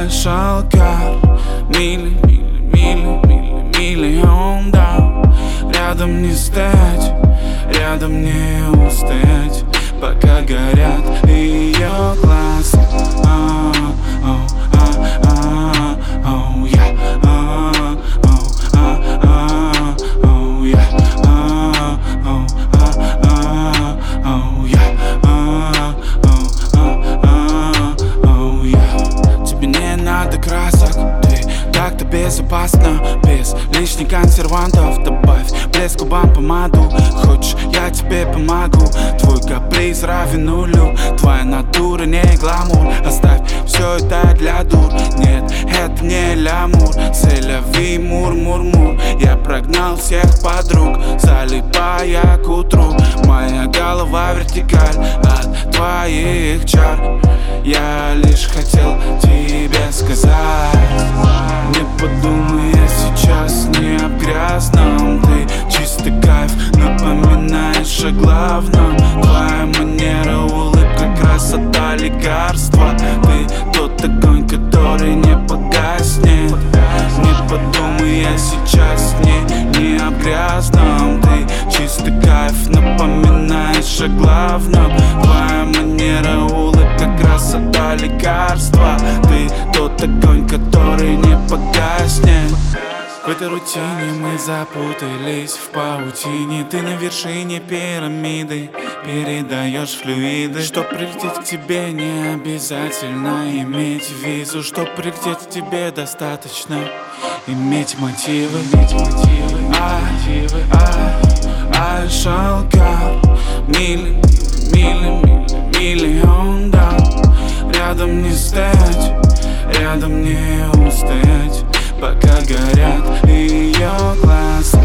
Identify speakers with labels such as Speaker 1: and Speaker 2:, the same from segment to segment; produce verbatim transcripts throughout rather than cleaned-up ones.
Speaker 1: шалкар. Мили, мили, мили, мили, миллион, да. Рядом не стать, рядом не устоять, пока горят ее глаза. Так-то безопасно, без лишних консервантов. Добавь блеск губам помаду. Хочешь, я тебе помогу. Твой каприз равен нулю. Твоя натура не гламур. Оставь все это для дур. Нет, это не лямур. Селяви мур-мур-мур. Я прогнал всех подруг, залипая к утру. Моя голова вертикаль от твоих чар. Я лишь хотел тебе сказать: не подумай, я сейчас не об грязном. Ты чистый кайф, напоминаешь о главном. Твоя манера, улыбка, красота, лекарство. Ты тот огонь, который не погаснет. Не подумай, я сейчас не, не об грязном. Ты чистый кайф, напоминаешь о главном. Твоя манера, улыбка, красота, лекарство. Ты тот огонь, который не погаснет. В этой рутине мы запутались в паутине. Ты на вершине пирамиды, передаешь флюиды. Чтоб прилететь к тебе, не обязательно иметь визу. Чтоб прилететь к тебе, достаточно иметь мотивы. Ай, ай, ай, шалкар. Мили, мили, мили, миллион, да. Рядом не стать, рядом не устоять, пока горят ее глаза.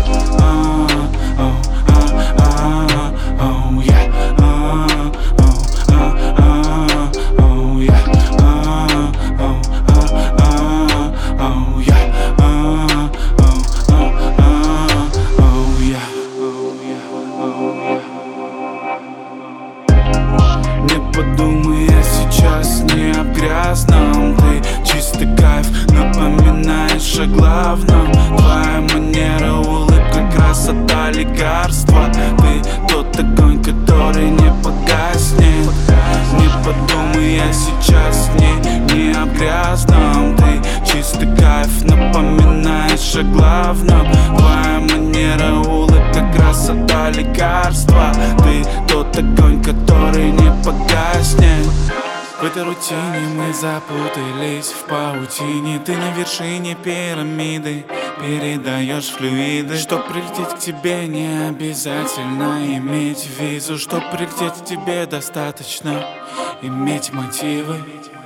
Speaker 1: Не подумай, я сейчас не об грязном. Ты чистый кайф, напоминаешь о главном. Твоя манера, улыбка, красота, лекарство. Ты тот огонь, который не погаснет. Не подумай, я сейчас не, не об грязном. Ты чистый кайф, напоминаешь о главном. Твоя манера, улыбка, красота, лекарство. Ты тот огонь, который не погаснет. В этой рутине мы запутались в паутине. Ты на вершине пирамиды, передаешь флюиды. Чтоб прилететь к тебе, не обязательно иметь визу. Чтоб прилететь к тебе, достаточно иметь мотивы.